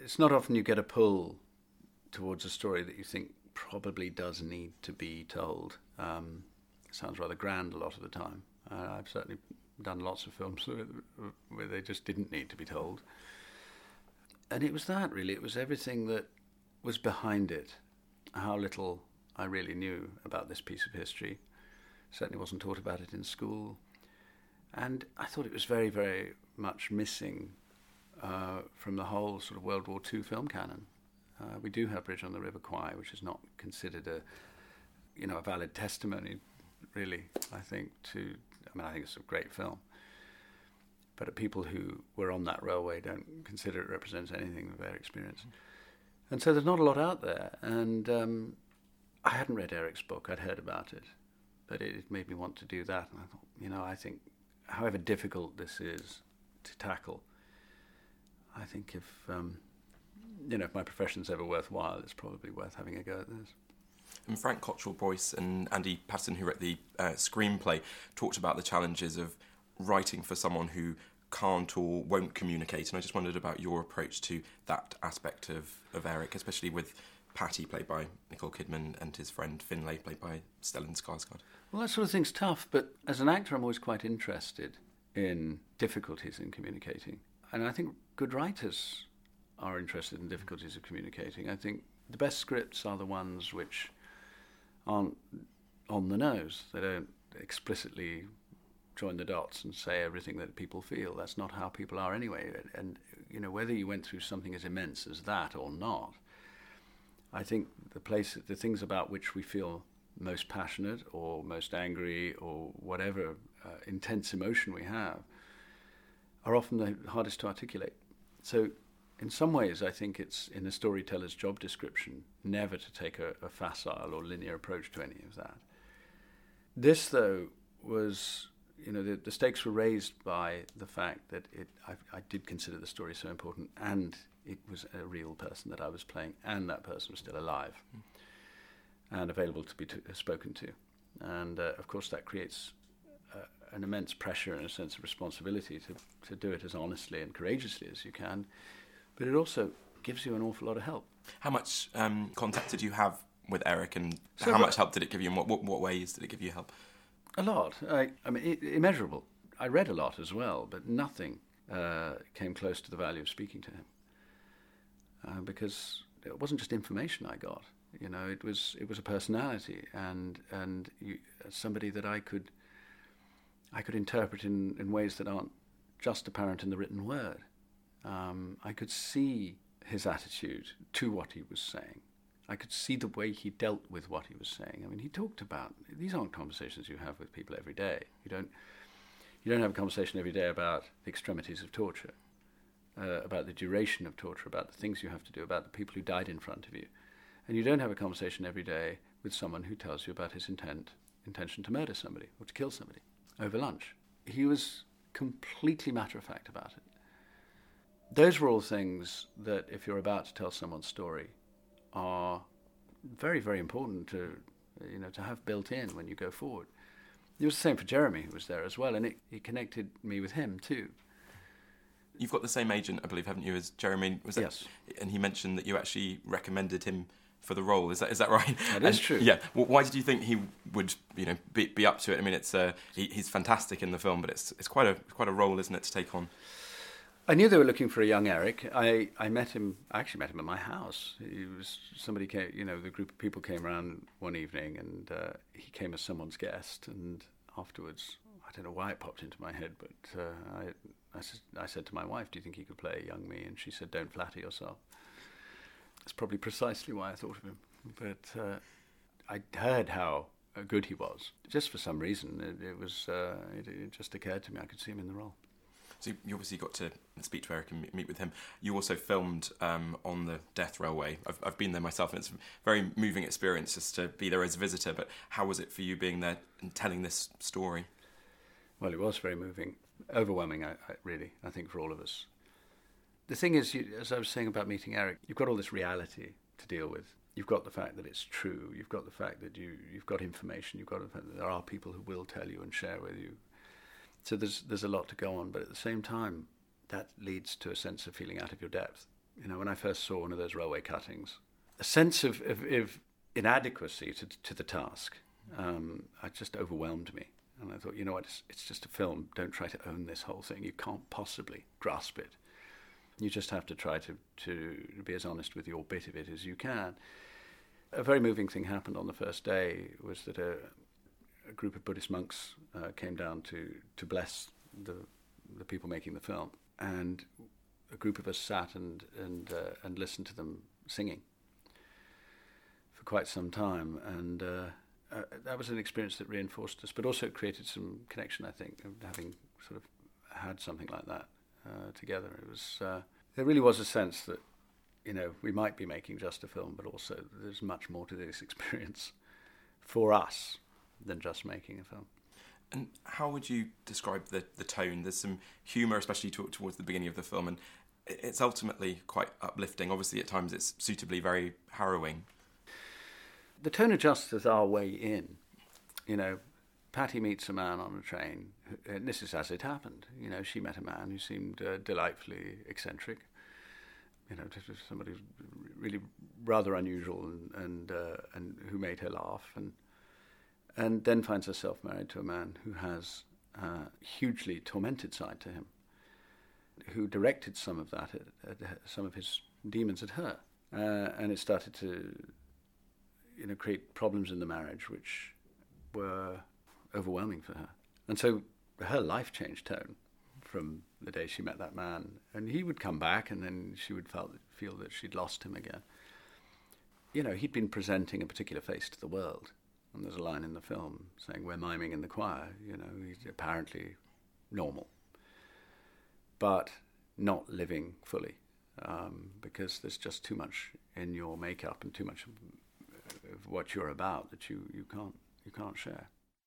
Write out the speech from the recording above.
it's not often you get a pull towards a story that you think probably does need to be told. It sounds rather grand a lot of the time. I've certainly done lots of films where they just didn't need to be told. And it was that, really. It was everything that was behind it, how little I really knew about this piece of history. Certainly wasn't taught about it in school. And I thought it was very, very much missing from the whole sort of World War II film canon. We do have Bridge on the River Kwai, which is not considered a valid testimony, really, I think, I think it's a great film. But people who were on that railway don't consider it represents anything of their experience. And so there's not a lot out there. And I hadn't read Eric's book, I'd heard about it. But it made me want to do that. And I thought, I think however difficult this is to tackle, I think if my profession's ever worthwhile, it's probably worth having a go at this. And Frank Cottrell-Boyce and Andy Patterson, who wrote the screenplay, talked about the challenges of writing for someone who can't or won't communicate. And I just wondered about your approach to that aspect of Eric, especially with Patty, played by Nicole Kidman, and his friend Finlay, played by Stellan Skarsgård. Well, that sort of thing's tough, but as an actor I'm always quite interested in difficulties in communicating. And I think good writers are interested in difficulties of communicating. I think the best scripts are the ones which aren't on the nose. They don't explicitly join the dots and say everything that people feel. That's not how people are anyway. And whether you went through something as immense as that or not, I think the things about which we feel most passionate or most angry or whatever intense emotion we have are often the hardest to articulate. So in some ways, I think it's in a storyteller's job description never to take a facile or linear approach to any of that. This, though, was, the stakes were raised by the fact that I did consider the story so important, and it was a real person that I was playing, and that person was still alive and available to be spoken to. And, of course, that creates an immense pressure and a sense of responsibility to do it as honestly and courageously as you can. But it also gives you an awful lot of help. How much contact did you have with Eric, and how much help did it give you, and what ways did it give you help? A lot. I mean, immeasurable. I read a lot as well, but nothing came close to the value of speaking to him. Because it wasn't just information I got. It was a personality, and somebody that I could interpret in ways that aren't just apparent in the written word. I could see his attitude to what he was saying. I could see the way he dealt with what he was saying. I mean, he talked about, these aren't conversations you have with people every day. You don't have a conversation every day about the extremities of torture, about the duration of torture, about the things you have to do, about the people who died in front of you. And you don't have a conversation every day with someone who tells you about his intention to murder somebody or to kill somebody over lunch. He was completely matter-of-fact about it. Those were all things that, if you're about to tell someone's story, are very, very important to have built in when you go forward. It was the same for Jeremy, who was there as well, and it connected me with him too. You've got the same agent, I believe, haven't you, as Jeremy? Yes. And he mentioned that you actually recommended him for the role. Is that right? That is true. Yeah. Well, why did you think he would, be up to it? I mean, it's he's fantastic in the film, but it's quite a role, isn't it, to take on? I knew they were looking for a young Eric. I met him. I actually met him at my house. Somebody came. The group of people came around one evening, and he came as someone's guest. And afterwards, I don't know why it popped into my head, but I said to my wife, "Do you think he could play a young me?" And she said, "Don't flatter yourself." That's probably precisely why I thought of him. But I heard how good he was. Just for some reason, it just occurred to me I could see him in the role. So you obviously got to speak to Eric and meet with him. You also filmed on the Death Railway. I've been there myself, and it's a very moving experience just to be there as a visitor. But how was it for you being there and telling this story? Well, it was very moving. Overwhelming, I think, for all of us. The thing is, as I was saying about meeting Eric, you've got all this reality to deal with. You've got the fact that it's true. You've got the fact that you've got information. You've got the fact that there are people who will tell you and share with you. So there's a lot to go on, but at the same time, that leads to a sense of feeling out of your depth. when I first saw one of those railway cuttings, a sense of inadequacy to the task. It just overwhelmed me. And I thought, you know what, it's just a film. Don't try to own this whole thing. You can't possibly grasp it. You just have to try to be as honest with your bit of it as you can. A very moving thing happened on the first day, was that a group of Buddhist monks came down to bless the people making the film. And a group of us sat and listened to them singing for quite some time. And that was an experience that reinforced us, but also it created some connection, I think, of having sort of had something like that together. It was there really was a sense that, we might be making just a film, but also there's much more to this experience for us than just making a film. And how would you describe the tone? There's some humour, especially towards the beginning of the film, and it's ultimately quite uplifting. Obviously, at times it's suitably very harrowing. The tone adjusts as our way in. Patty meets a man on a train, and this is as it happened. She met a man who seemed delightfully eccentric. Somebody really rather unusual and who made her laugh, and then finds herself married to a man who has a hugely tormented side to him, who directed some of that, some of his demons at her, and it started to create problems in the marriage which were overwhelming for her. And so her life changed tone from the day she met that man. And he would come back, and then she would feel that she'd lost him again. He'd been presenting a particular face to the world. And there's a line in the film saying, "We're miming in the choir." He's apparently normal, but not living fully, because there's just too much in your makeup and too much of what you're about that you can't share.